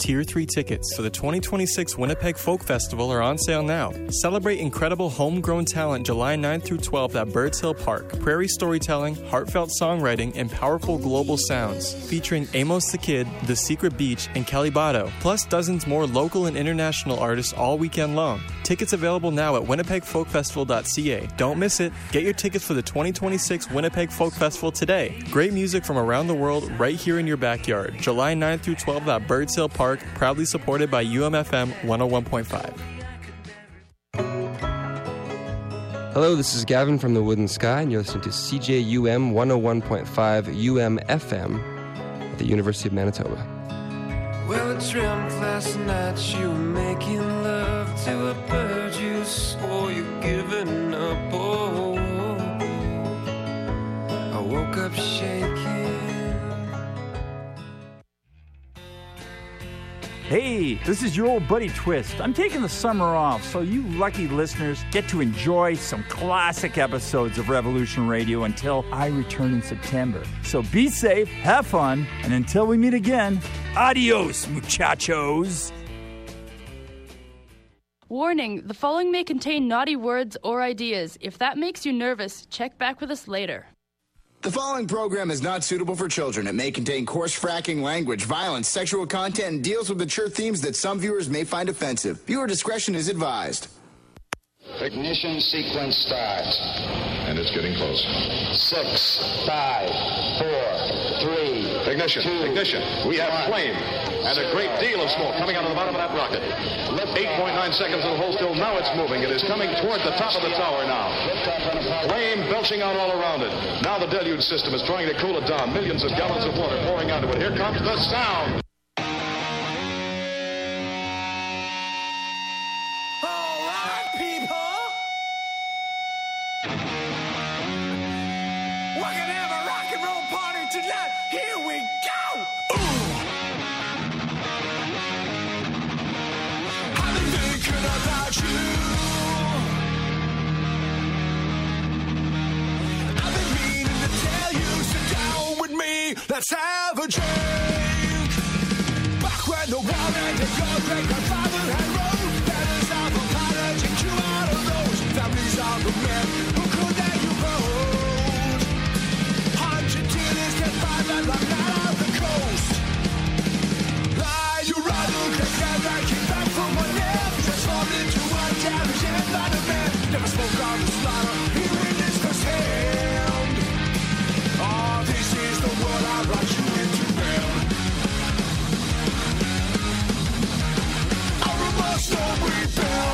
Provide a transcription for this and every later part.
Tier 3 tickets to the 2026 Winnipeg Folk Festival are on sale now. Celebrate incredible homegrown talent July 9th through 12th at Birds Hill Park. Prairie storytelling, heartfelt songwriting, and powerful global sounds. Featuring Amos the Kid, The Secret Beach, and Kelly Botto, plus dozens more local and international artists all weekend long. Tickets available now at winnipegfolkfestival.ca. Don't miss it. Get your tickets for the 2026 Winnipeg Folk Festival today. Great music from around the world right here in your backyard. July 9th through 12th at Birds Hill Park, proudly supported by UMFM 101.5. Hello, this is Gavin from the Wooden Sky, and you're listening to CJUM 101.5 UMFM at the University of Manitoba. Well, I dreamt last night you were making love to a bird you swore you'd given up. Oh, I woke up shaking. Hey, this is your old buddy Twist. I'm taking the summer off, so you lucky listeners get to enjoy some classic episodes of Revolution Radio until I return in September. So be safe, have fun, and until we meet again, adios, muchachos. Warning, the following may contain naughty words or ideas. If that makes you nervous, check back with us later. The following program is not suitable for children. It may contain coarse fracking language, violence, sexual content, and deals with mature themes that some viewers may find offensive. Viewer discretion is advised. Ignition sequence start. And it's getting close. 6, 5, 4, 3. Ignition. 2, Ignition. We have 1. flame and a great deal of smoke coming out of the bottom of that rocket. 8.9 seconds in the hold still. Now it's moving. It is coming toward the top of the tower now. Flame belching out all around it. Now the deluge system is trying to cool it down. Millions of gallons of water pouring onto it. Here comes the sound. Let's have a drink. Back when the war ended, your great-grandfather had wrote letters out for pilots and you out of those families are the men who could let you vote. 100 dealers get by that right out of the coast. Lie, you run, you can't get back, keep back from one nip. Transformed into a damaged environment. Never spoke on the slaughter, he witnessed firsthand. Oh, this is the world I brought you into, man. Our must not rebel.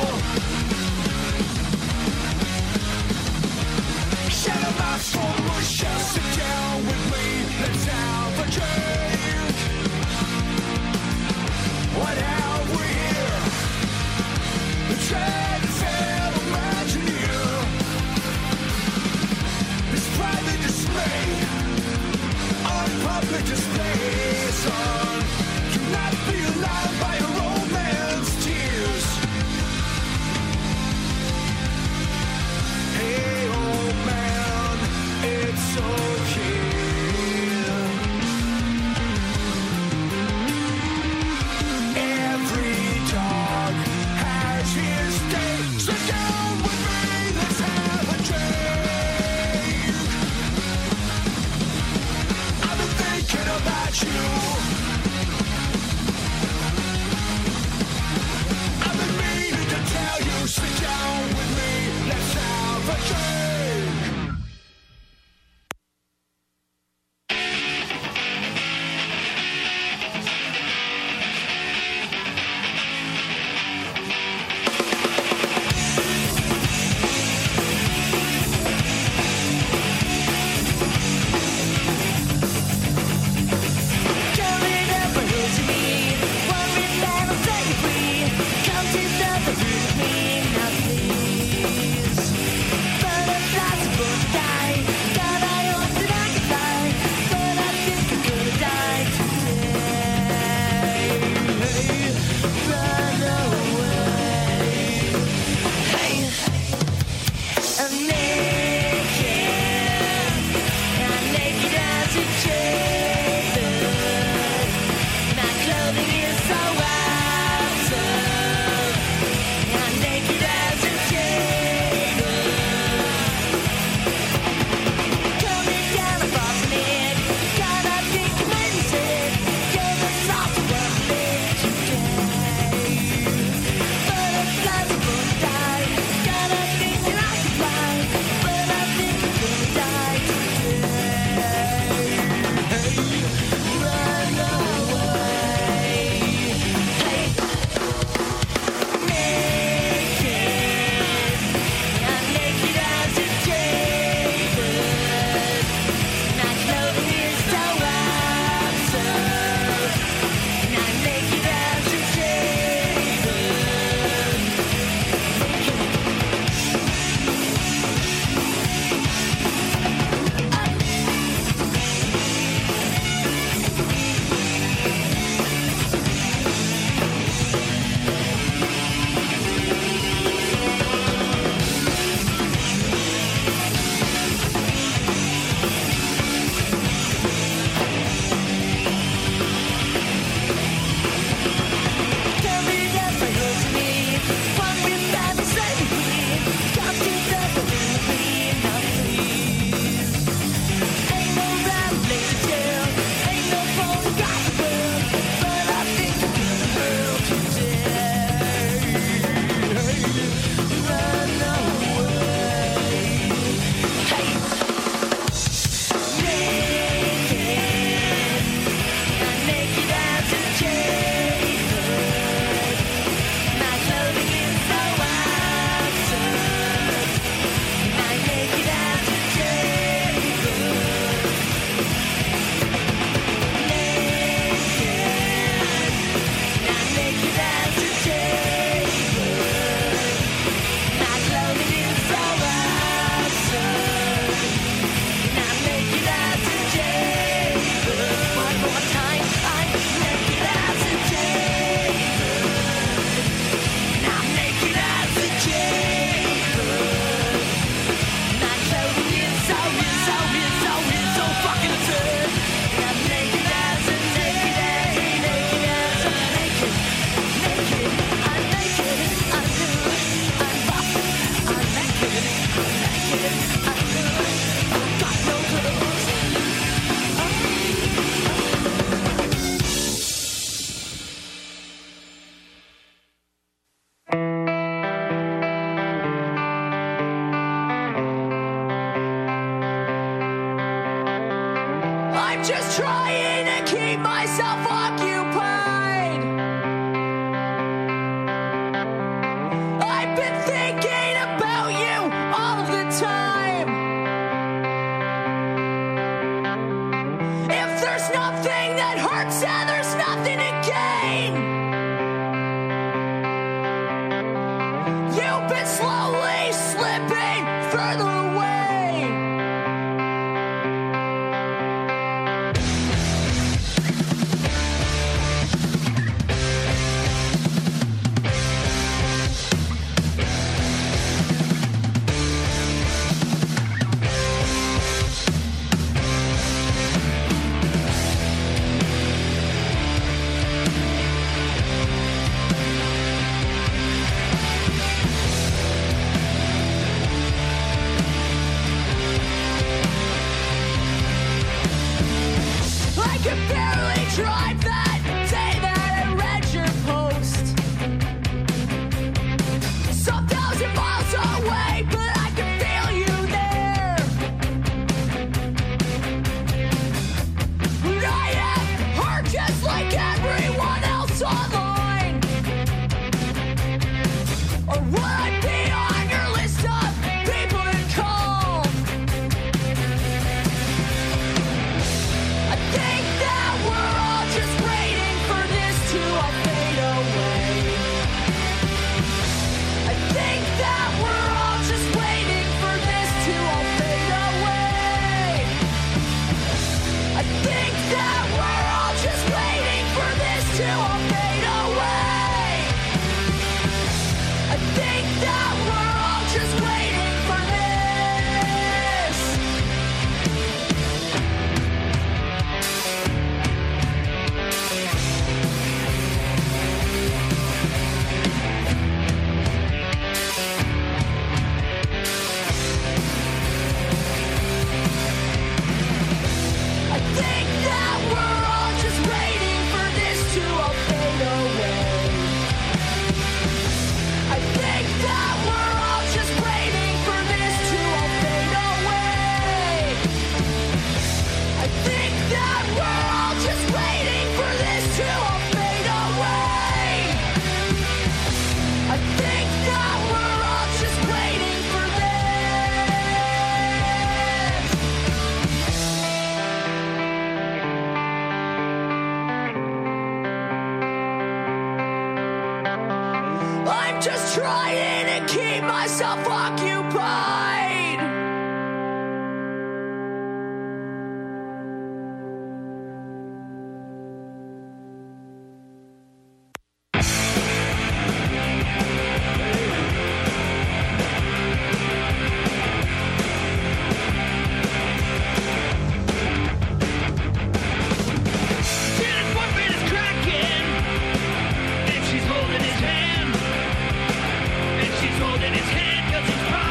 Shut up, my soul, just sit down with me. Let's have a drink. What have we here? The trend failed Imagineer. This private display. Public display, son. Do not be alarmed by your old man's tears. Hey, old man, it's okay. Every dog has his day. Sit down with me, let's have a drink. Thinking about you. I'm just trying to keep myself occupied. I've been thinking about you all of the time. If there's nothing that hurts and there's nothing to gain, you've been slowly slipping further away. I could barely drive that day that I read your post. Some 1,000 miles away, but I can feel you there. And I am hurt just like everyone else online. Or would I be on your list of people to call? I think that we're all just waiting for this to all fade away. I think that we're all just waiting for this to all fade away. I think that we're all just waiting for this to all fade away. I think that we're all just waiting for this. I think that we're all just waiting for this to all fade away. I think that we're all just waiting for this to all fade away. I think that we're all just waiting for this to all fade away. I think that we're all just waiting for this. I'm just trying to keep myself occupied. Dennis Woodman is cracking, and she's holding his hand, and she's holding his hand 'cause he's proud.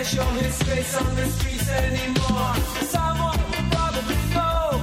can't show his face on the streets anymore. Someone will probably know.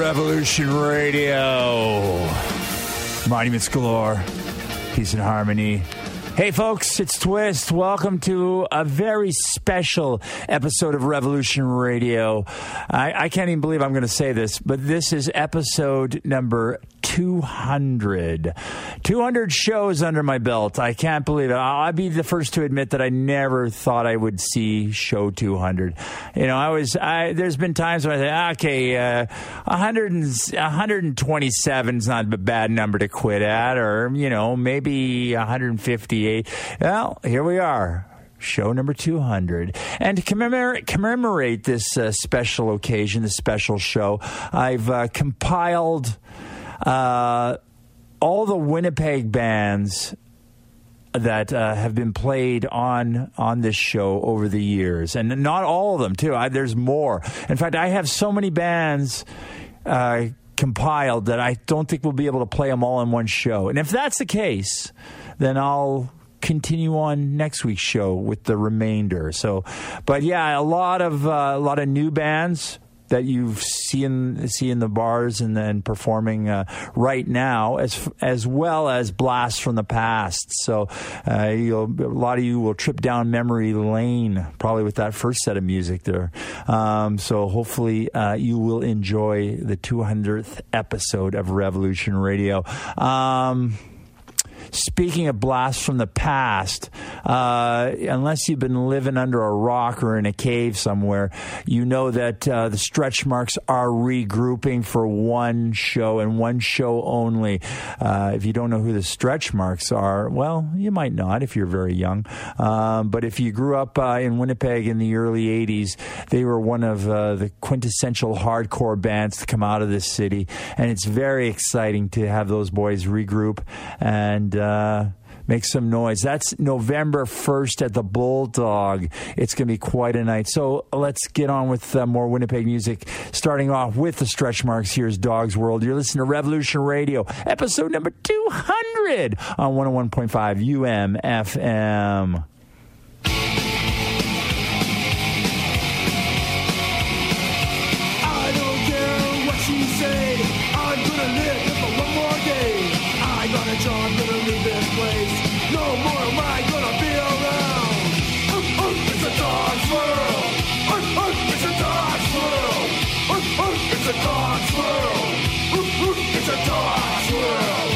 Revolution Radio. Monuments galore. Peace and harmony. Hey, folks, it's Twist. Welcome to a very special episode of Revolution Radio. I can't even believe I'm going to say this, but this is episode number 200. 200 shows under my belt. I can't believe it. I'll be the first to admit that I never thought I would see show 200. You know, there's been times when I say, okay, 127 is not a bad number to quit at, or, you know, maybe 158. Well, here we are. Show number 200. And to commemorate this special occasion, this special show, I've compiled all the Winnipeg bands that have been played on this show over the years. And not all of them, too. There's more. In fact, I have so many bands compiled that I don't think we'll be able to play them all in one show. And if that's the case, then I'll continue on next week's show with the remainder. So, but yeah, a lot of new bands that you see in the bars and then performing right now, as well as blasts from the past. So a lot of you will trip down memory lane probably with that first set of music there. So hopefully you will enjoy the 200th episode of Revolution Radio. Speaking of blasts from the past, unless you've been living under a rock or in a cave somewhere, you know that the Stretch Marks are regrouping for one show and one show only. If you don't know who the Stretch Marks are, well, you might not if you're very young. But if you grew up in Winnipeg in the early 80s, they were one of the quintessential hardcore bands to come out of this city. And it's very exciting to have those boys regroup and make some noise. That's November 1st at the Bulldog. It's going to be quite a night. So let's get on with more Winnipeg music, starting off with the Stretch Marks. Here's Dog's World. You're listening to Revolution Radio, episode number 200 on 101.5 UMFM. I don't care what she say. I'm gonna live for one more day. I got a job, gonna leave this place. No more am I gonna be around. It's a dog's world. It's a dog's world. It's a dog's world. It's a dog's world.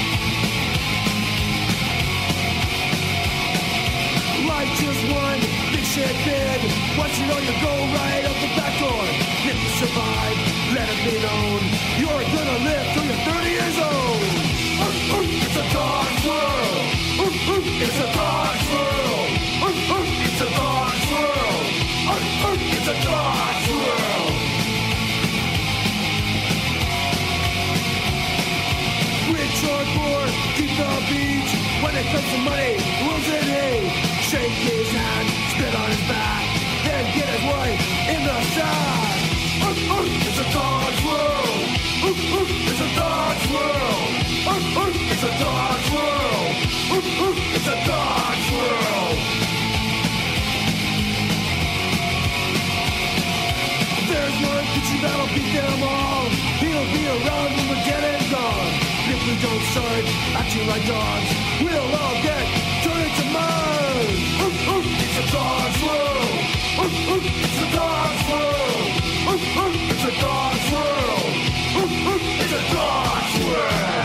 Life just one big shit bid. Once you know, you go right out the back door. If you survive, let it be known. You're gonna live till you're 30 years old. It's a dog's world. It's a dog's world. It's a dog's world. It's a dog's world. Rich or poor, keep the beat. When it comes to money, rules it hate. Shake his hand, spit on his back, then get his wife in the sack. It's a dog's world. It's a dog's world. It's a dog's world. It's a dog's world. There's one creature that'll beat them all. He'll be around when we're getting gone. If we don't start acting like dogs, we'll all get turned into mud. It's a dog's world. It's a dog's world. It's a dog's world. It's a dog's world.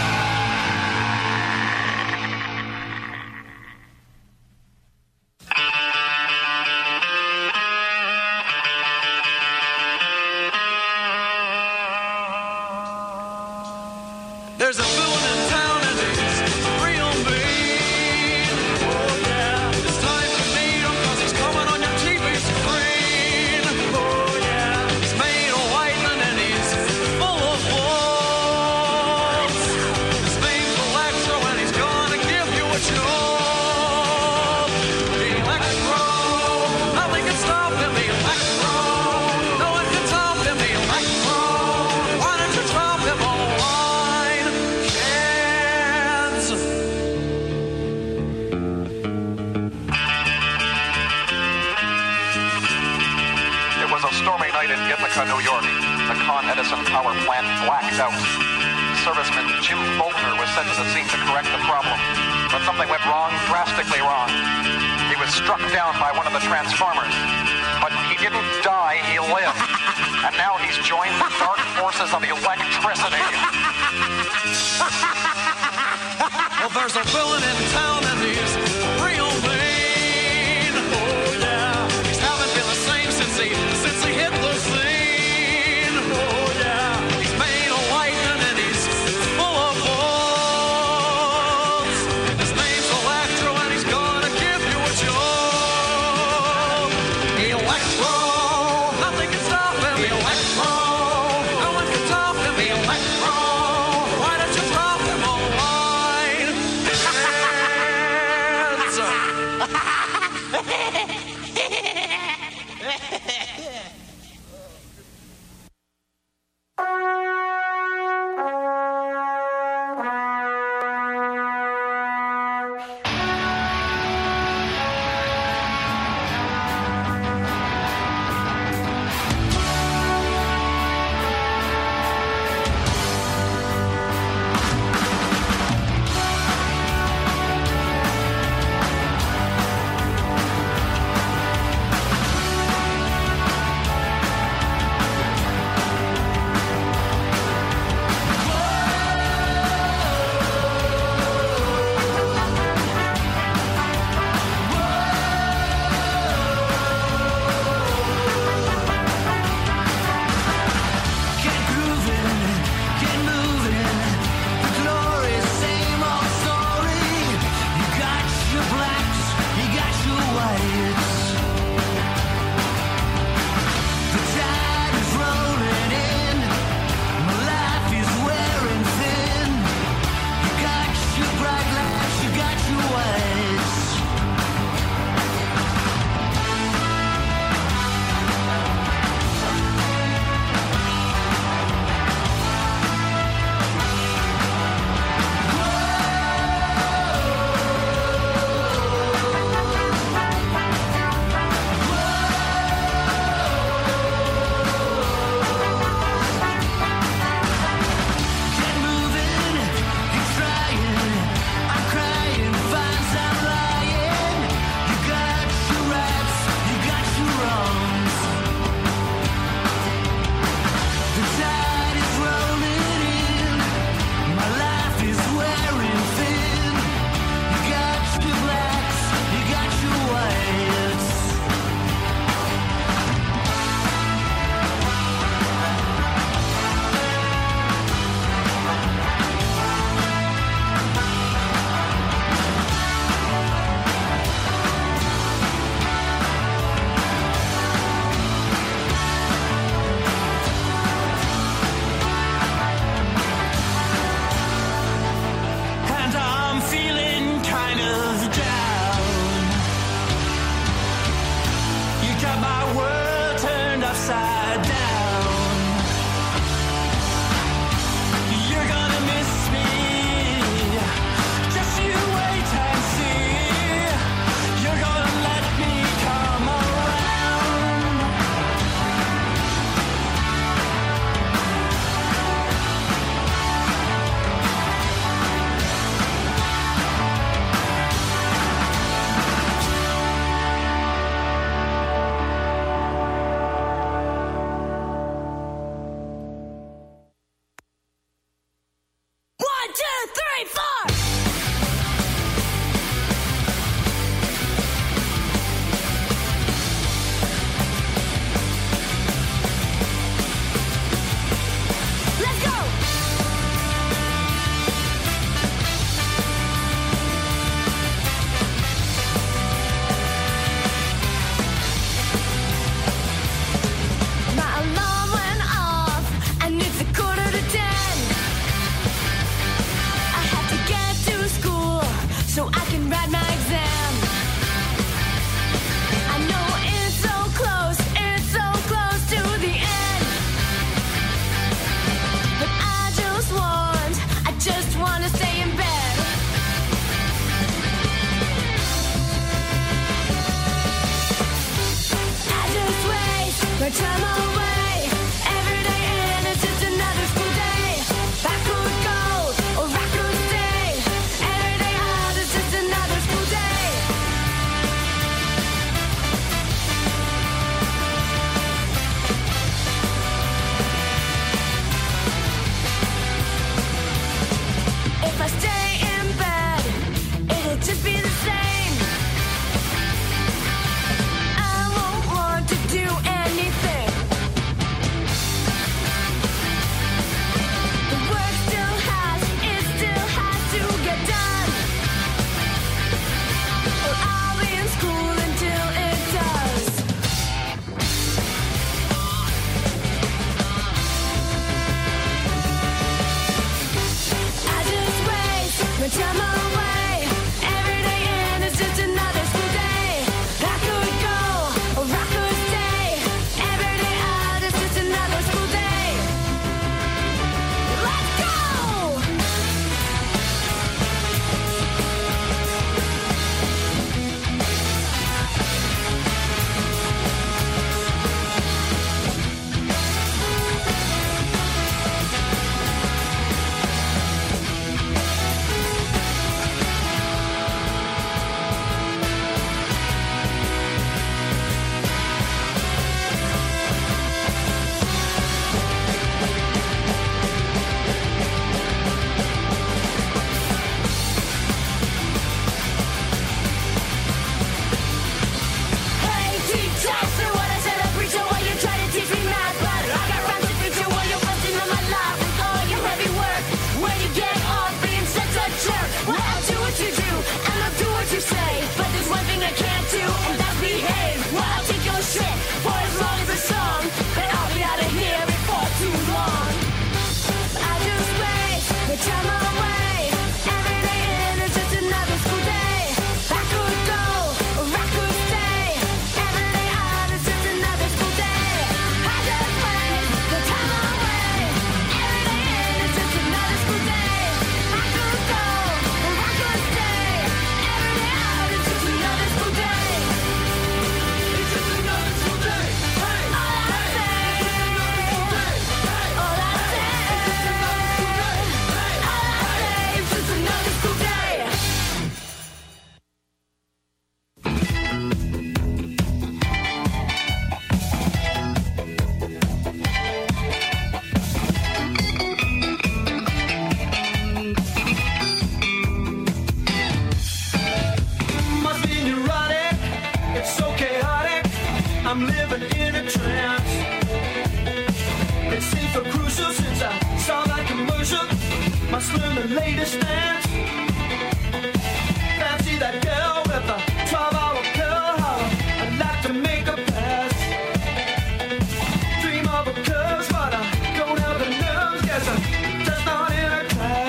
There's a villain in town and he's real mean. Oh yeah, it's time to meet him 'cause he's coming on your TV screen. Oh yeah, he's made of lightning and he's full of force. His name's Electro and he's gonna give you a show. Electro, nothing can stop him. Electro, no one can stop him. Electro, why don't you drop him all? power plant blacked out. Serviceman Jim Faulkner was sent to the scene to correct the problem, but something went wrong, drastically wrong. He was struck down by one of the transformers, but he didn't die, he lived. And now he's joined the dark forces of electricity. Well, there's a villain in town and he's real mean. Oh yeah, he haven't been the same since he hit the scene. Oh yeah, he's made of lightning and he's full of bolts. His name's Electro and he's gonna give you a jolt. Electro, nothing can stop him. Electro, no one can stop him. Electro, why don't you drop him a line? My time away every day, and it's just another the latest dance. Fancy that girl with a 12-hour pill. I'd like to make a pass. Dream of a curse, but I don't have the nerves. Guess I'm just not in her class.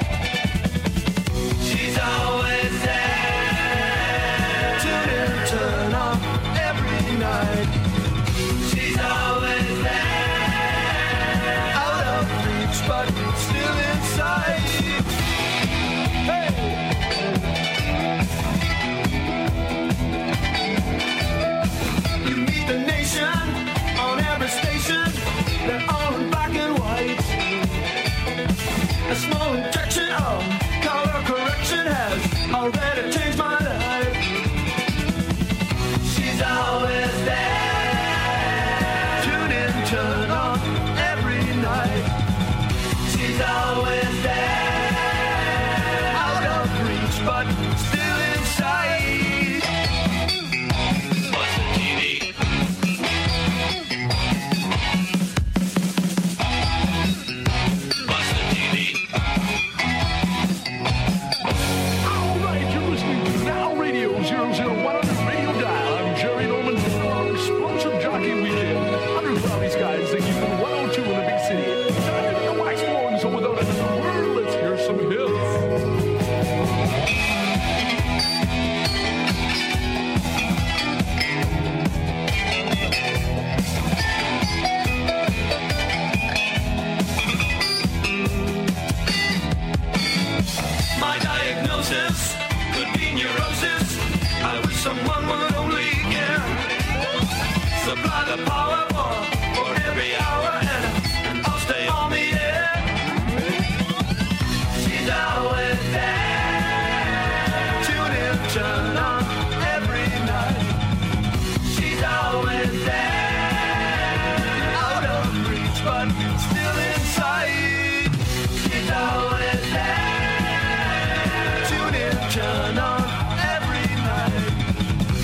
She's always there. Tune in, turn on every night. She's always there. Out of reach, but still inside. Hey! You meet the nation on every station. They're all in black and white. A small injection of color correction has already changed my life. She's always there. Tune in, turn on every night. She's always there. Out of reach, but still inside. Watch the TV. Watch the TV. All right, you're listening to Now Radio 00100 radio dial. I'm Jerry Norman for our explosive jockey weekend. Under cloudy skies, thinking from 102 in the big city. Time to the wax flowing, so without another word, let's hear some hits. My diagnosis could be neurosis. I wish someone would only care. Supply the power for every hour, and I'll stay on the air. She's always there. Tune in, turn on every night. She's always there. Out of reach, but still inside. She's always there. Tune in, turn on every night.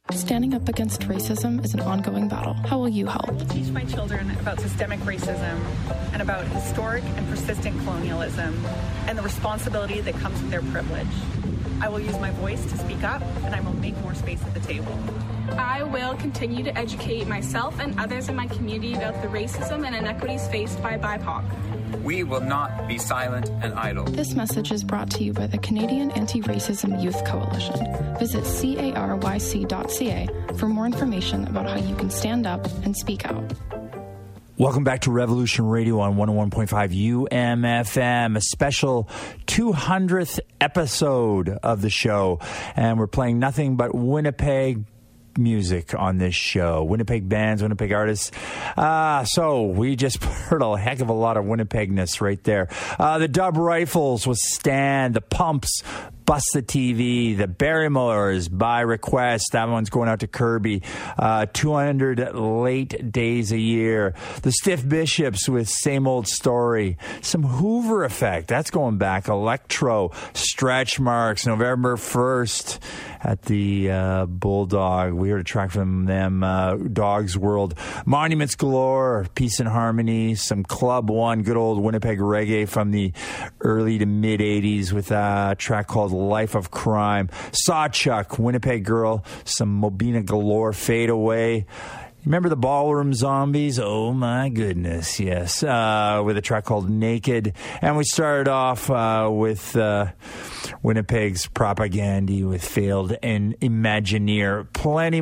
Standing up against racism is an ongoing battle. How will you help? I will teach my children about systemic racism and about historic and persistent colonialism and the responsibility that comes with their privilege. I will use my voice to speak up, and I will make more space at the table. I will continue to educate myself and others in my community about the racism and inequities faced by BIPOC. We will not be silent and idle. This message is brought to you by the Canadian Anti-Racism Youth Coalition. Visit caryc.ca for more information about how you can stand up and speak out. Welcome back to Revolution Radio on 101.5 UMFM, a special 200th episode of the show. And we're playing nothing but Winnipeg music on this show. Winnipeg bands, Winnipeg artists. So we just heard a heck of a lot of Winnipegness right there. The Dub Rifles with Stand, the Pumps, Bust the TV, the Barrymores, By Request. That one's going out to Kirby. 200 Late Days a Year. The Stiff Bishops with Same Old Story. Some Hoover Effect. That's going back. Electro, Stretch Marks, November 1st at the Bulldog. We heard a track from them. Dog's World. Monuments Galore, Peace and Harmony. Some Club One, good old Winnipeg reggae from the early to mid 80s with a track called Life of Crime. Sawchuck, Winnipeg Girl, some Mobina Galore, Fade Away. Remember the Ballroom Zombies? Oh my goodness, yes. With a track called Naked. And we started off with Winnipeg's Propaganda with Failed and Imagineer.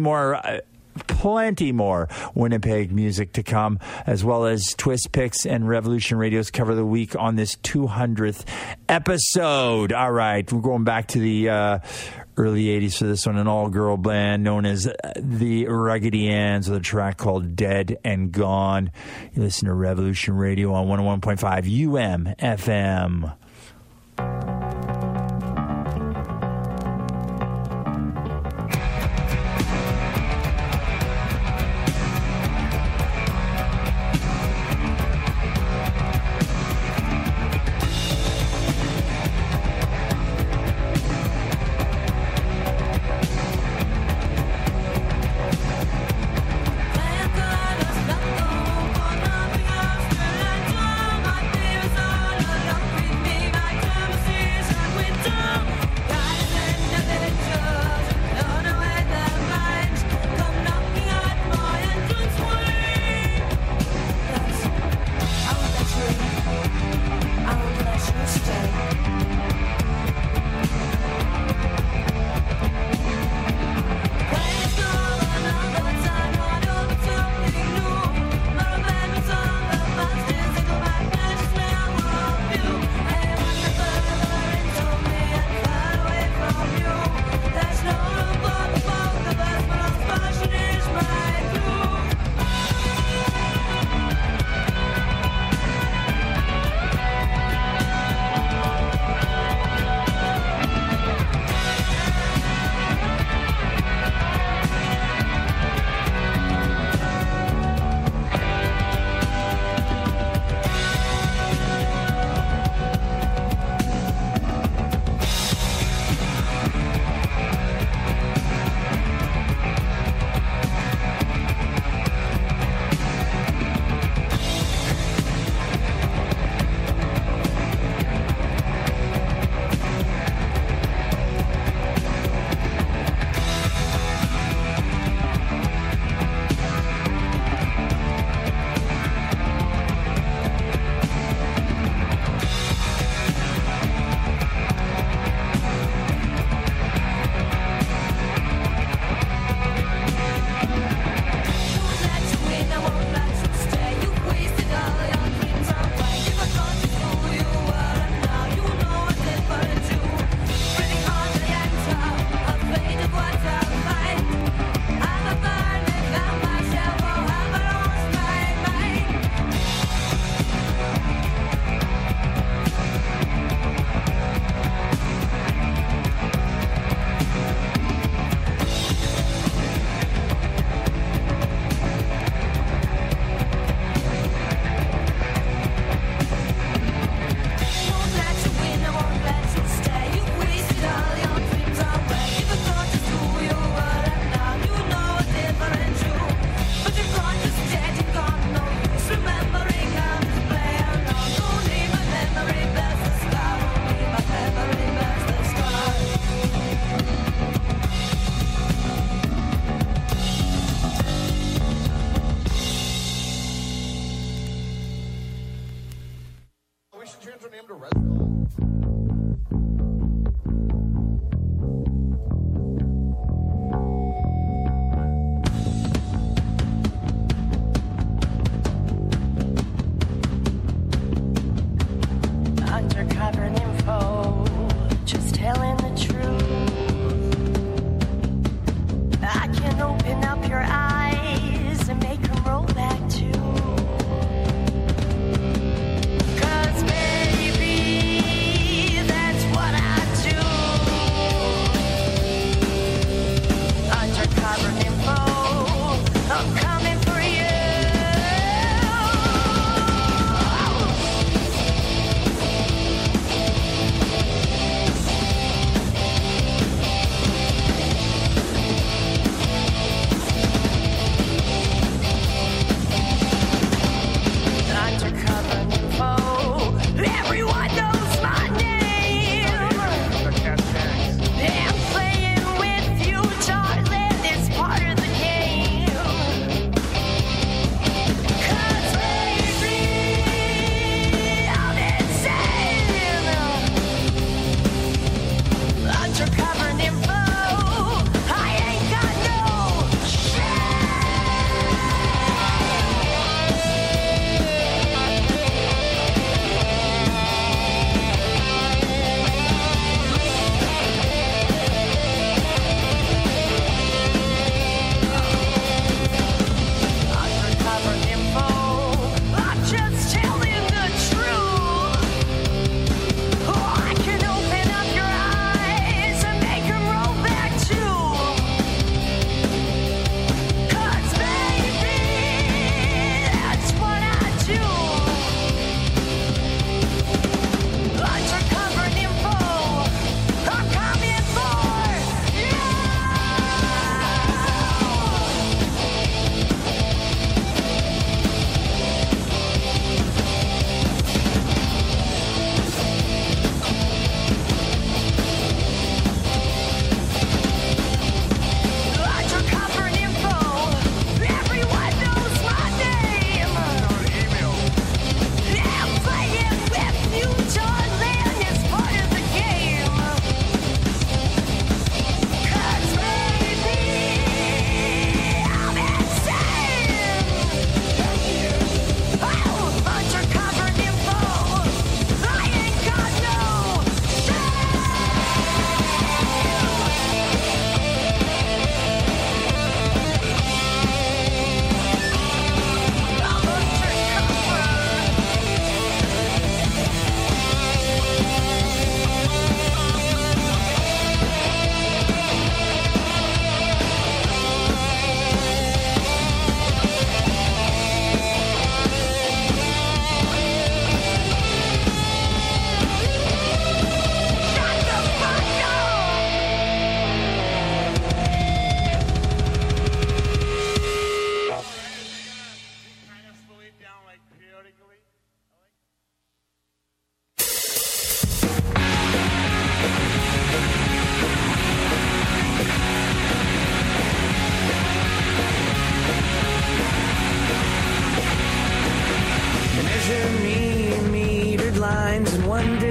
Plenty more Winnipeg music to come, as well as Twist Picks and Revolution Radio's Cover of the Week on this 200th episode. All right, we're going back to the early 80s for this one, an all-girl band known as the Ruggedy Anns with a track called Dead and Gone. You listen to Revolution Radio on 101.5 UMFM. With me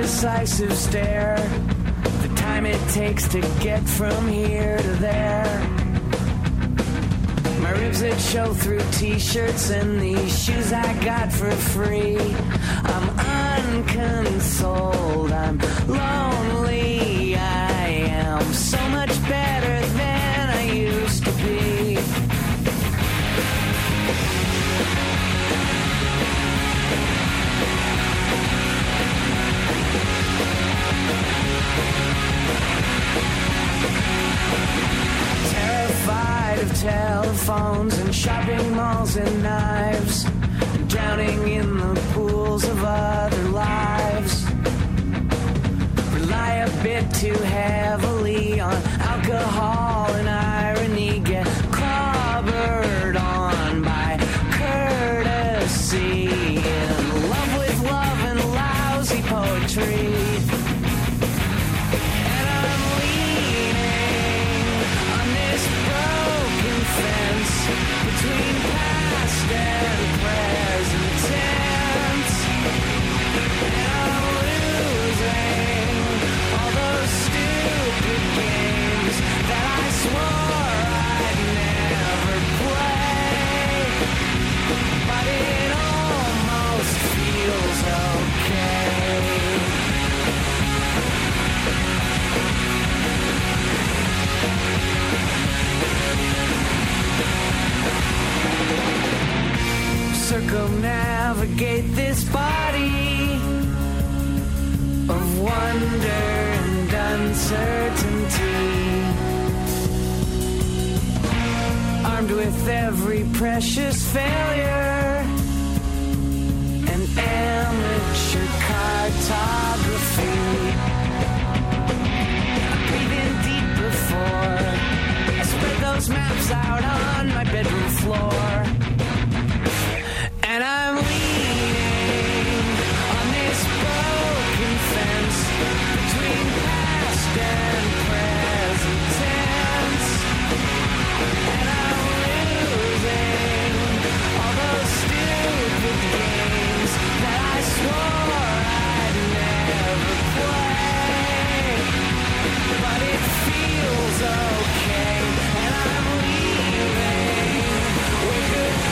indecisive stare, the time it takes to get from here to there. My ribs that show through t-shirts and these shoes I got for free. I'm unconsoled, I'm lonely, I am so much better than I used to be. Terrified of telephones and shopping malls and knives, drowning in the pools of other lives. Rely a bit too heavily on alcohol and irony, get clobbered on by courtesy, in love with love and lousy poetry. And I'm leaning on this broken fence between past and present tense, and I'm losing all those stupid games that I swore I'd never play, but it almost feels okay. Circumnavigate this body of wonder and uncertainty, armed with every precious failure and amateur cartography. I breathed in deep before I spread those maps out on my bedroom floor. And I'm leaning on this broken fence between past and present tense, and I'm losing all those stupid games that I swore I'd never play, but it feels okay, and I'm leaving with good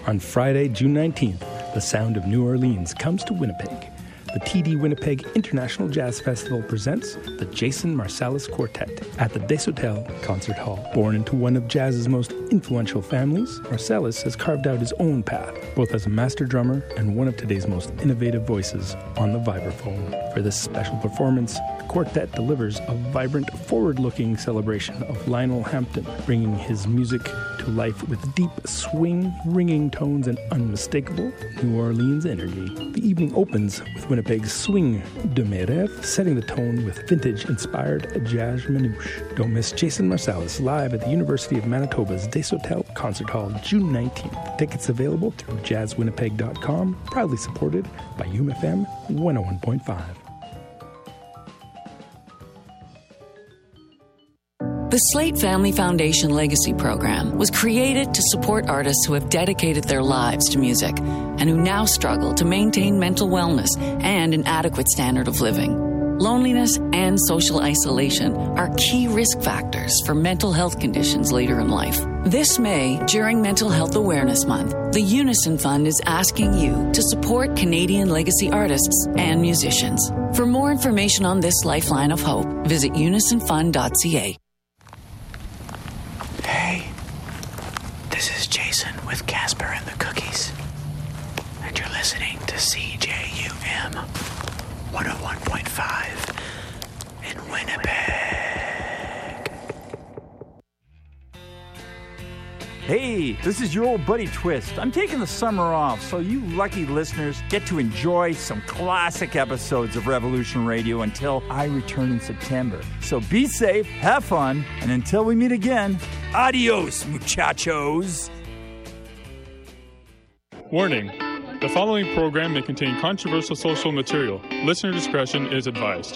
On Friday, June 19th, the sound of New Orleans comes to Winnipeg. The TD Winnipeg International Jazz Festival presents the Jason Marsalis Quartet at the Desautels Concert Hall. Born into one of jazz's most influential families, Marsalis has carved out his own path, both as a master drummer and one of today's most innovative voices on the vibraphone. For this special performance, the quartet delivers a vibrant, forward-looking celebration of Lionel Hampton, bringing his music to life with deep swing, ringing tones, and unmistakable New Orleans energy. The evening opens with Winnipeg's Swing de Mes Rêves, setting the tone with vintage-inspired jazz manouche. Don't miss Jason Marsalis live at the University of Manitoba's Desautels Concert Hall, June 19th. Tickets available through jazzwinnipeg.com, proudly supported by UMFM 101.5. The Slate Family Foundation Legacy Program was created to support artists who have dedicated their lives to music and who now struggle to maintain mental wellness and an adequate standard of living. Loneliness and social isolation are key risk factors for mental health conditions later in life. This May, during Mental Health Awareness Month, the Unison Fund is asking you to support Canadian legacy artists and musicians. For more information on this lifeline of hope, visit unisonfund.ca. Hey, this is Jason with Casper and the Cookies, and you're listening to CJUM 101.5 in Winnipeg. Hey, this is your old buddy Twist. I'm taking the summer off, so you lucky listeners get to enjoy some classic episodes of Revolution Radio until I return in September. So be safe, have fun, and until we meet again, adios, muchachos. Warning. The following program may contain controversial social material. Listener discretion is advised.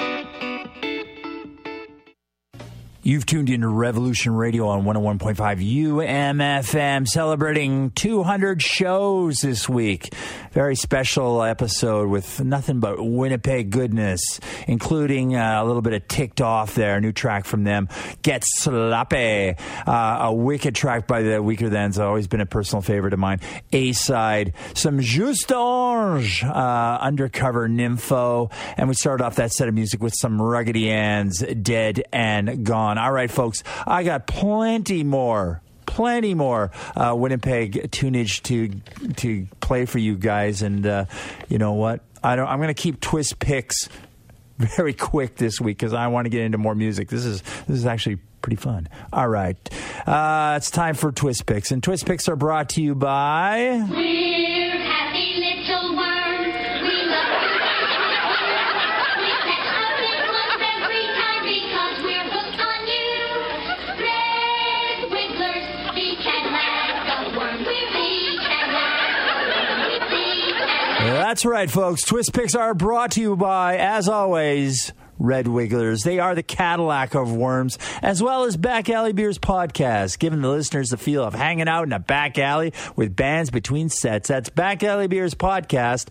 You've tuned into Revolution Radio on 101.5 UMFM, celebrating 200 shows this week. Very special episode with nothing but Winnipeg goodness, including a little bit of Ticked Off there, a new track from them, Get Sloppy, a wicked track by the Weaker Thans, always been a personal favorite of mine. A-side, some Juste Orange, Undercover Nympho, and we started off that set of music with some Ruggedy Ann's Dead and Gone. All right, folks, I got plenty more Winnipeg tunage to play for you guys, and you know what? I'm going to keep Twist picks very quick this week because I want to get into more music. This is actually pretty fun. All right, it's time for Twist picks, and Twist picks are brought to you by. We're happy little worms. We love we catch the big ones every time because we're hooked on you. Red wigglers, the Cadillac of worms. We're the Cadillac of worms. That's right, folks. Twist picks are brought to you by, as always, Red Wigglers. They are the Cadillac of worms, as well as Back Alley Beers podcast, giving the listeners the feel of hanging out in a back alley with bands between sets. That's Back Alley Beers podcast,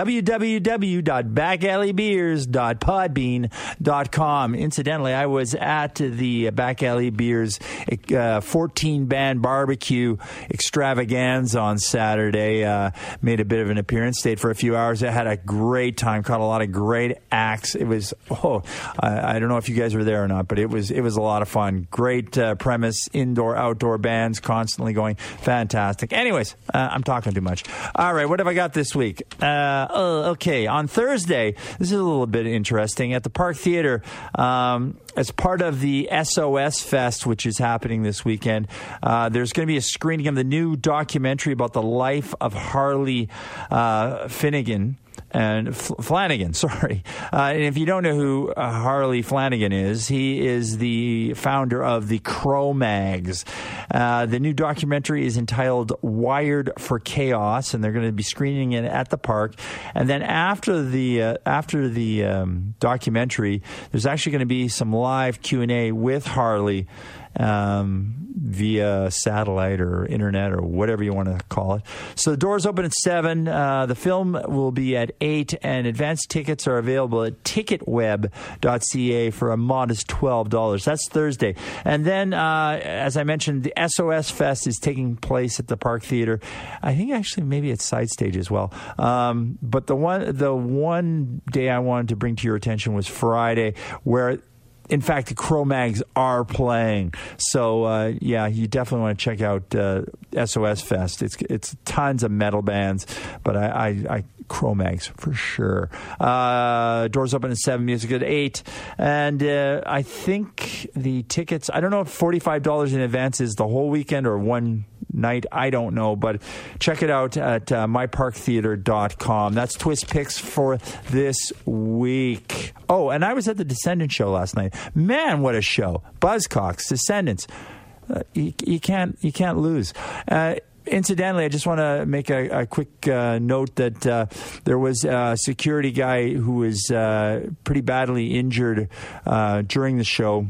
www.backalleybeers.podbean.com. Incidentally, I was at the Back Alley Beers 14-band barbecue extravaganza on Saturday. Made a bit of an appearance, stayed for a few hours. I had a great time, caught a lot of great acts. It was, I don't know if you guys were there or not, but it was a lot of fun. Great premise, indoor, outdoor bands constantly going. Fantastic. Anyways, I'm talking too much. All right, what have I got this week? Okay, on Thursday, this is a little bit interesting. At the Park Theater, as part of the SOS Fest, which is happening this weekend, there's going to be a screening of the new documentary about the life of Harley Flanagan. And Flanagan, sorry. And if you don't know who Harley Flanagan is, he is the founder of the Cro-Mags. The new documentary is entitled Wired for Chaos, and they're going to be screening it at the park. And then after the documentary, there's actually going to be some live Q&A with Harley. via satellite or internet or whatever you want to call it. So the doors open at 7. The film will be at 8, and advance tickets are available at ticketweb.ca for a modest $12. That's Thursday. And then, as I mentioned, the SOS Fest is taking place at the Park Theater. I think actually maybe it's Side Stage as well. But the one day I wanted to bring to your attention was Friday, where in fact, the Cro-Mags are playing. So, you definitely want to check out SOS Fest. It's tons of metal bands, but I Cro-Mags for sure. Doors open at 7, music at 8. And I think the tickets, I don't know if $45 in advance is the whole weekend or one night. I don't know, but check it out at myparktheater.com. That's Twist Picks for this week. Oh, and I was at the Descendants show last night. Man, what a show. Buzzcocks, Descendants. You can't lose. Incidentally, I just want to make a quick note that there was a security guy who was pretty badly injured during the show.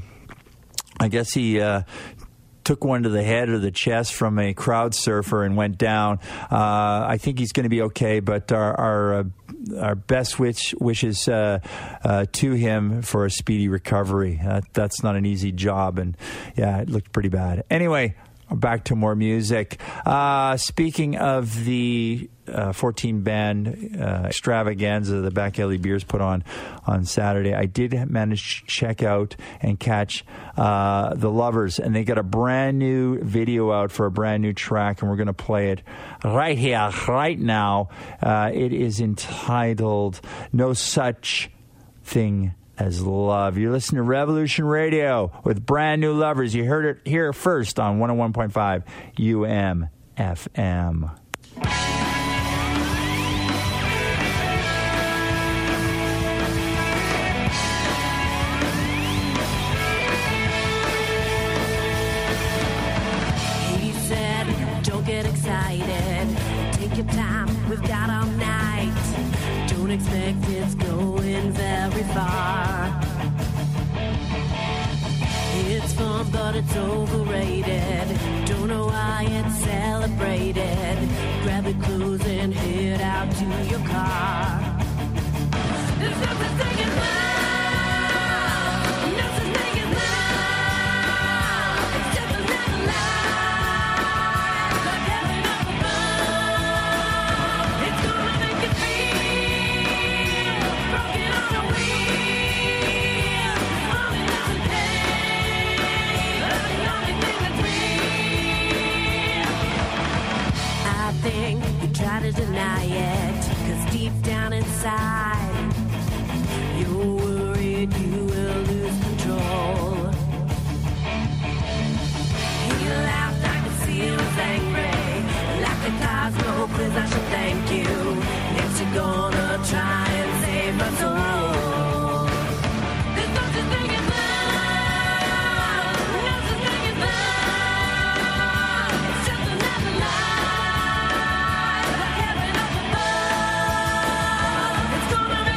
I guess he took one to the head or the chest from a crowd surfer and went down. I think he's going to be okay, but our best wishes to him for a speedy recovery. That's not an easy job, and yeah, it looked pretty bad. Anyway, back to more music. Speaking of the 14-band extravaganza the Back Alley Beers put on Saturday, I did manage to check out and catch The Lovers, and they got a brand new video out for a brand new track, and we're going to play it right here, right now. It is entitled No Such Thing as Love. You're listening to Revolution Radio with brand new Lovers. You heard it here first on 101.5 UMFM. He said, don't get excited. Take your time, we've got all night. Don't expect it's going very far. It's fun, but it's overrated. Don't know why it's celebrated. Grab your clothes and head out to your car. There's no such thing as love. No such thing as love. It's just another lie. Like heaven up above. It's gonna make you feel broken on a wheel. Only nothing pain. That's the only thing that's real. I think you try to deny it, 'cause deep down inside you're worried you will lose control. He laughed, I could see he was angry, like the Cosmo quiz, I should thank you. Next you're gonna try and save my soul. There's no such thing as love. No such thing as love. It's just another lie. Like heaven up above. It's gonna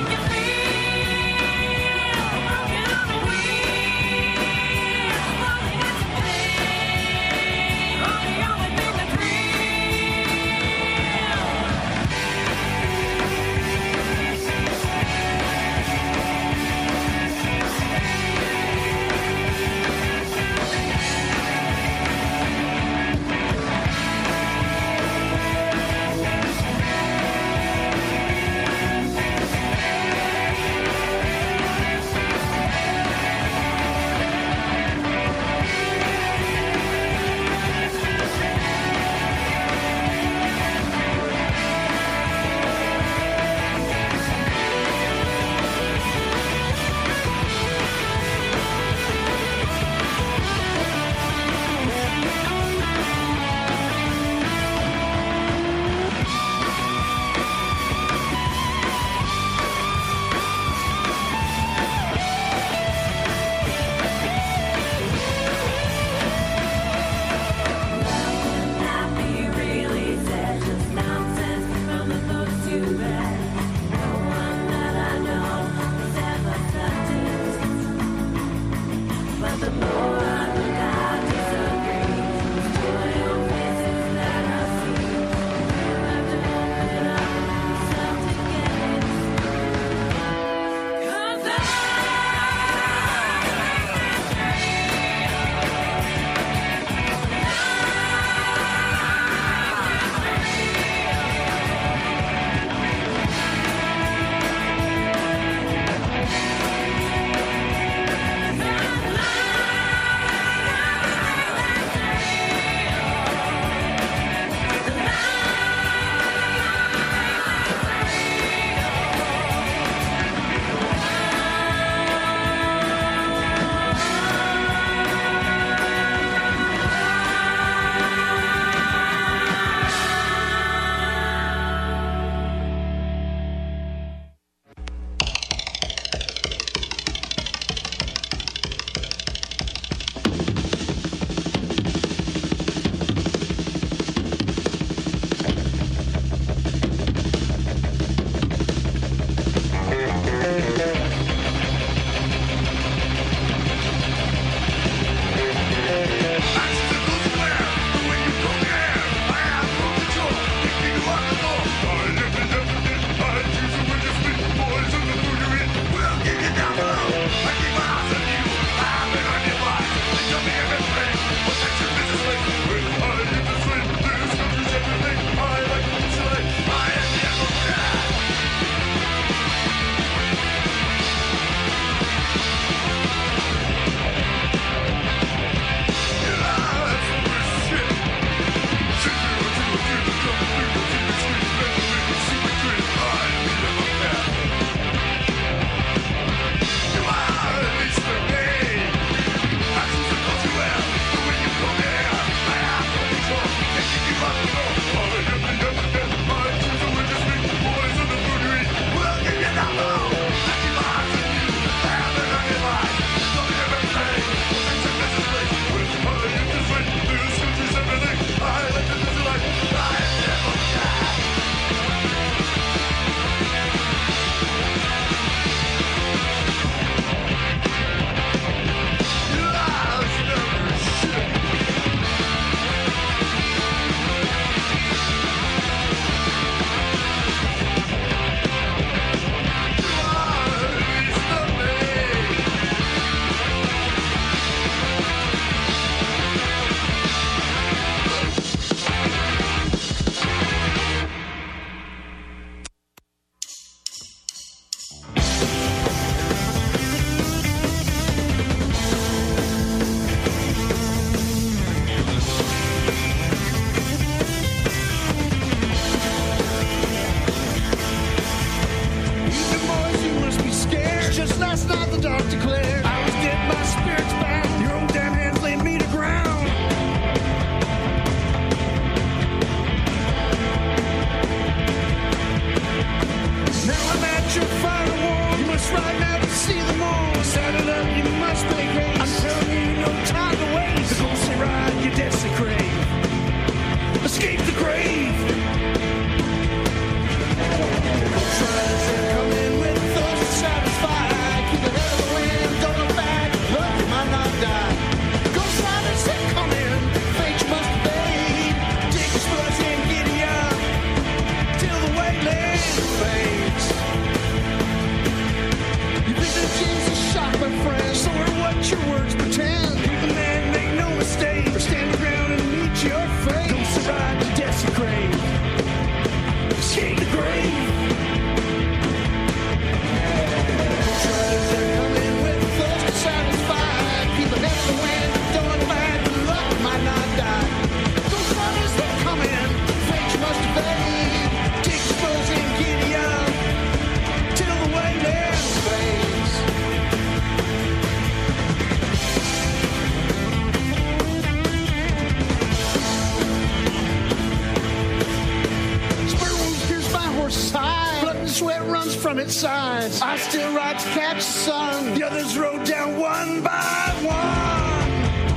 street signs. I still ride to catch the sun. The others rode down one by one.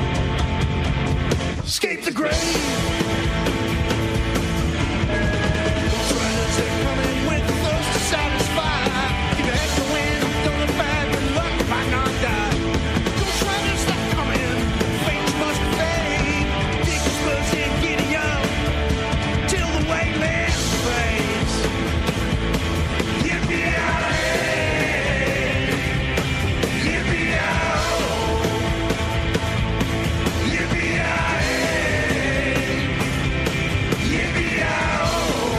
Escape the grave. Those riders, they're coming with the thirst to satisfy. Keep your head going, don't look back, good luck might not die. Those riders, they're coming, fate must fade. Dig the spurs and giddy up till the wayland fades. Yippee-yi-hey, yippee-yi-oh, yippee-yi-hey, yippee-yi-oh.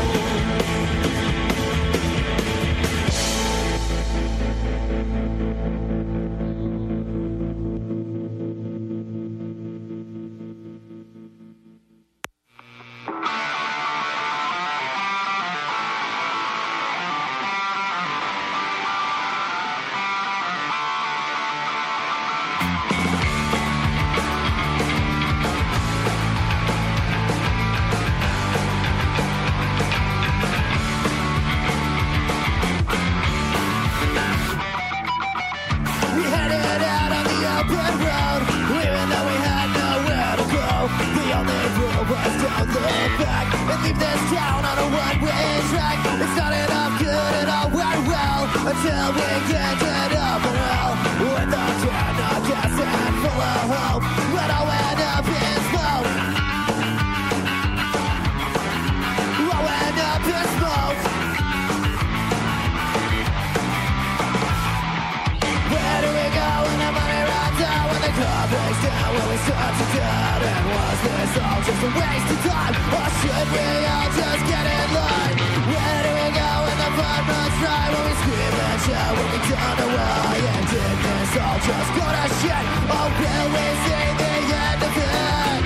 We headed out on the open road, even though we had nowhere to go. The only rule was don't look back and leave this town on a one-way track. It started off good and all went well until we ended up in hell. With the town not gas and full of hope, but all went up in smoke. All went up in smoke. Where do we go when the money runs out? When the car breaks down, will we start to doubt? And was this all just a waste of time? Or should we all just get in line? Where do we go when the fun runs dry? When we scream and shout, when we don't know why? And did this all just go to shit? Or will we see the end of it?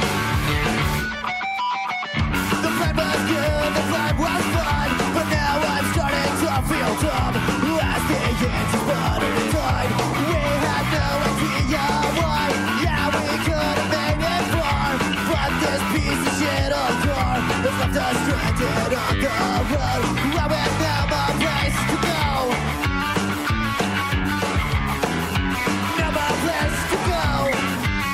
The plan was good, the plan was fun, but now I'm starting to feel dumb. As the ends sputtered and died, we had no idea why. Yeah, we could have made it far, but this piece of shit of car has left us stranded on the road. I went now my place to go. Now my place to go.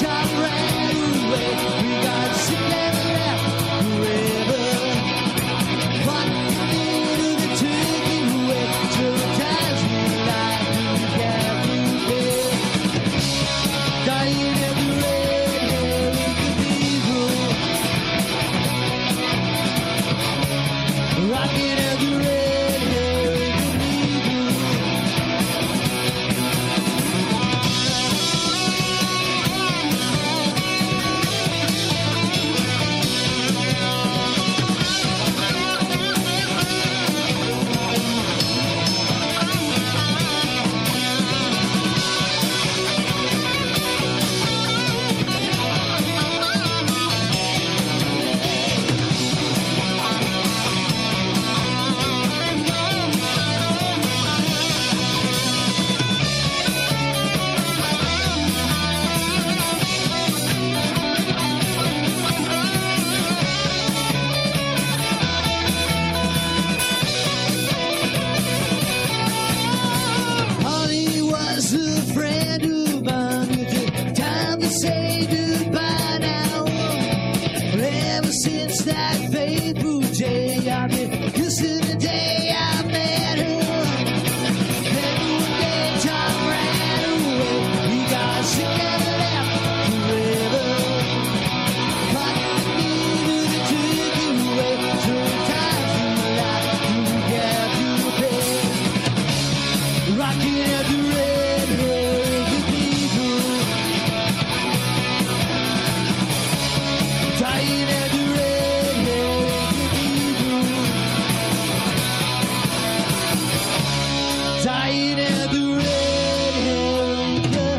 daytime ran away. We got sick and left forever. What did they take it away? Sometimes we lie together. Dying at the red hair cathedral. Rocking at the red hair Honey was a friend of mine. It's time to say goodbye now. Ever since that fateful day, I've been kissing the day I met her. Then one day time ran away. We got sick and left forever. But neither the took it away. Sometimes we lie together. Rocking at the red hair cathedral. Dying at the red hair cathedral. Dying at the red hair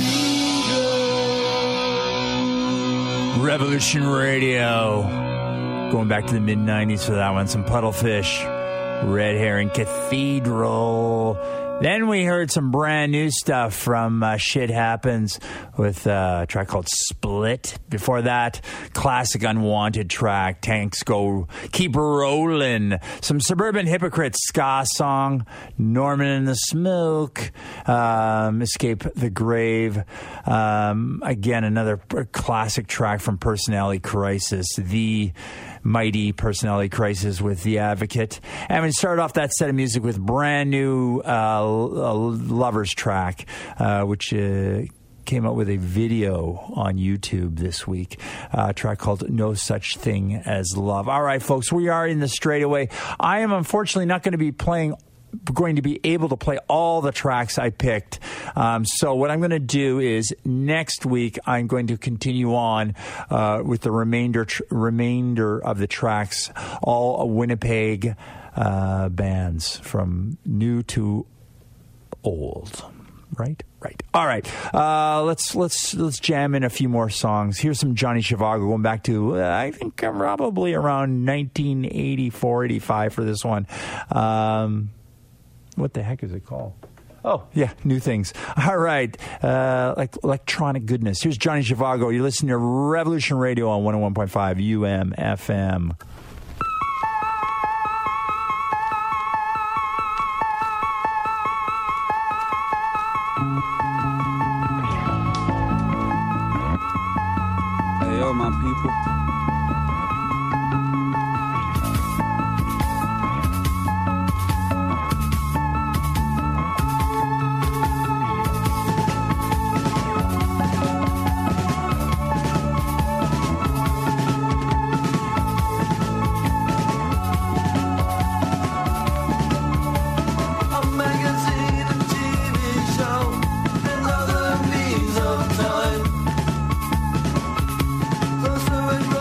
cathedral. Revolution Radio. Going back to the mid 90s for that one. Some Puddlefish, Red Herring Cathedral. Then we heard some brand new stuff from Shit Happens with a track called Split. Before that, classic Unwanted track, Tanks Go Keep Rollin'. Some Suburban Hypocrites ska song, Norman and the Smoke, Escape the Grave. Again, another classic track from Personality Crisis, the mighty Personality Crisis with The Advocate. And we started off that set of music with brand new Lovers track, which came out with a video on YouTube this week, a track called No Such Thing as Love. All right, folks, we are in the straightaway. I am unfortunately not going to be able to play all the tracks I picked. So what I'm going to do is next week I'm going to continue on with the remainder of the tracks, all Winnipeg bands from new to old. Right. All right. Let's jam in a few more songs. Here's some Johnny Zhivago going back to I think probably around 1984, 85 for this one. What the heck is it called? Oh, yeah, New Things. All right, like electronic goodness. Here's Johnny Zhivago. You're listening to Revolution Radio on 101.5 UM-FM. Hey, yo, my people. Time.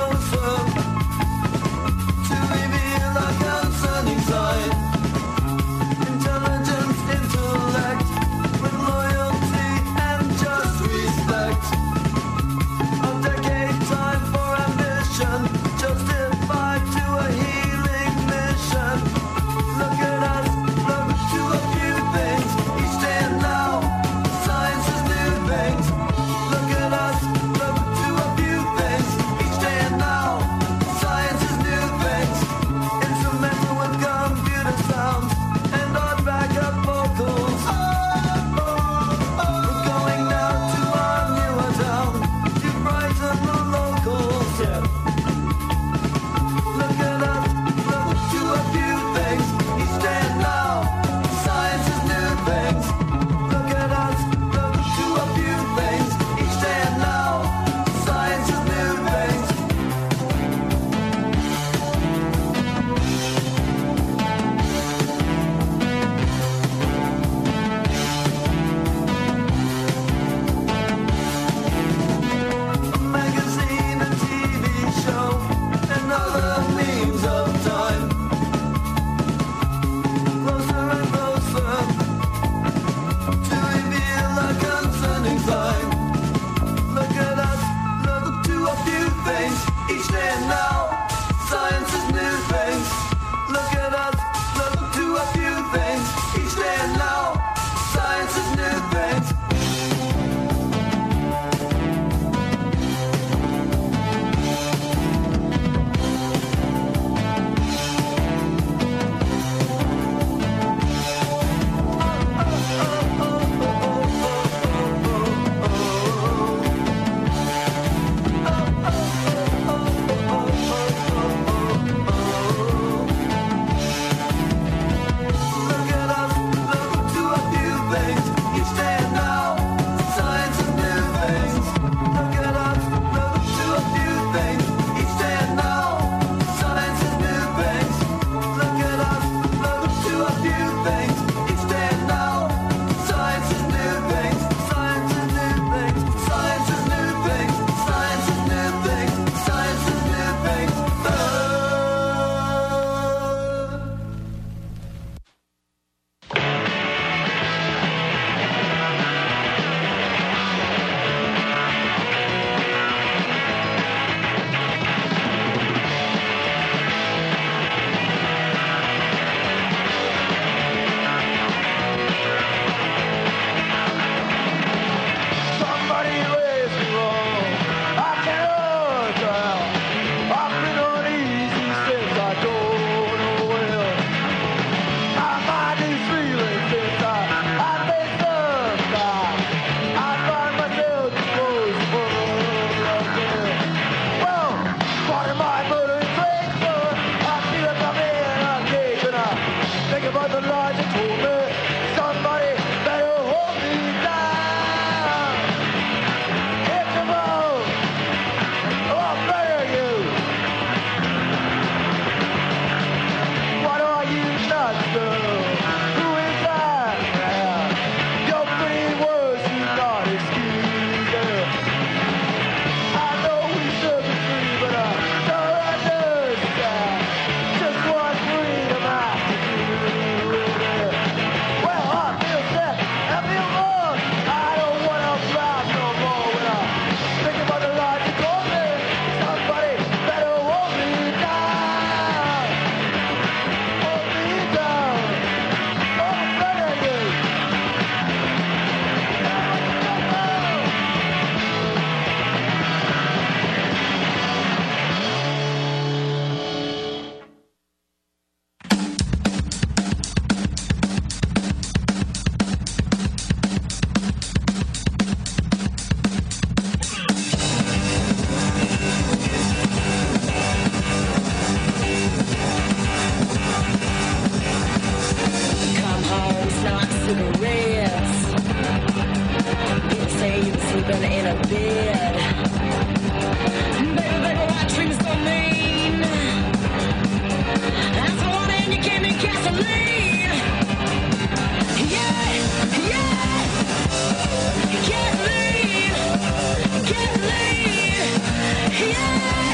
one in a bed. Baby, baby, why treat me so mean? That's the one and you gave me gasoline. Yeah, yeah. Gasoline, gasoline. Yeah,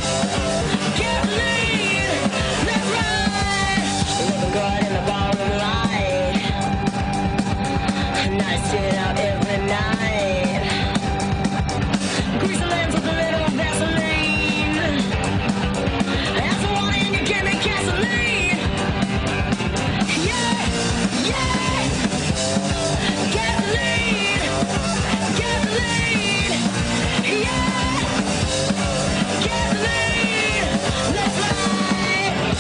gasoline. That's right. Living good in the ballroom light. Nice sit out every night. Grease the lamps with a little Vaseline. That's the one and you give me gasoline. Yeah, yeah. Gasoline, gasoline. Yeah, gasoline. That's right.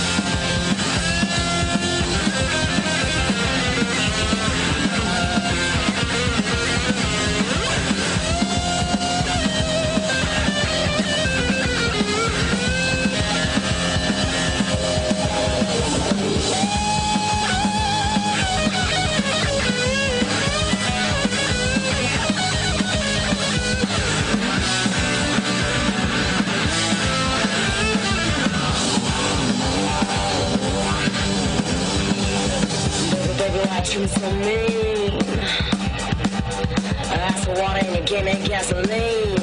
Baby, why treat me so mean? That's the water and you gave me gasoline.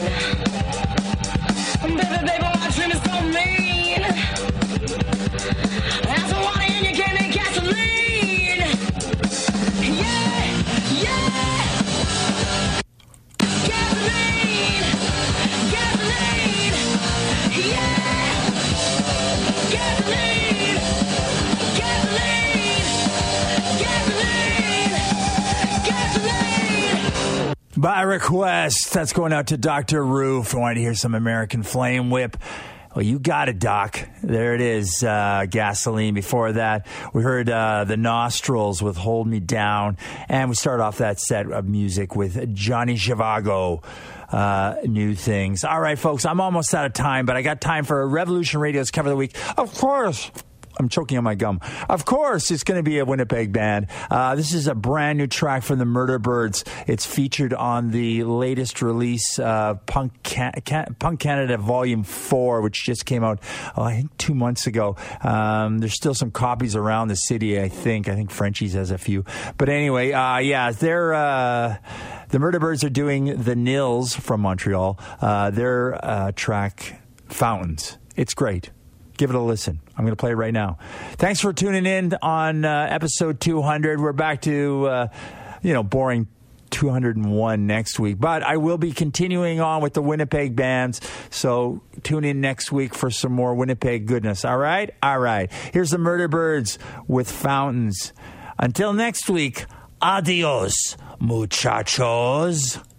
Baby, baby, why treat me so mean? That's the water and you gave me gasoline. Yeah, yeah. Gasoline, gasoline. Yeah, gasoline, gasoline. Gasoline! Gasoline! By request, that's going out to Dr. Roof. I wanted to hear some American Flame Whip. Well, you got it, Doc. There it is, Gasoline. Before that, we heard The Nostrils with Hold Me Down. And we start off that set of music with Johnny Zhivago. New things. All right, folks, I'm almost out of time, but I got time for Revolution Radio's Cover of the Week. Of course. I'm choking on my gum. Of course, it's going to be a Winnipeg band. This is a brand new track from the Murder Birds. It's featured on the latest release, Punk Canada Volume 4, which just came out, I think, 2 months ago. There's still some copies around the city, I think. I think Frenchie's has a few. But anyway, yeah, they're... the Murder Birds are doing the Nils from Montreal. Their track, Fountains. It's great. Give it a listen. I'm going to play it right now. Thanks for tuning in on episode 200. We're back to, boring 201 next week. But I will be continuing on with the Winnipeg bands. So tune in next week for some more Winnipeg goodness. All right? All right. Here's the Murder Birds with Fountains. Until next week, adios, muchachos.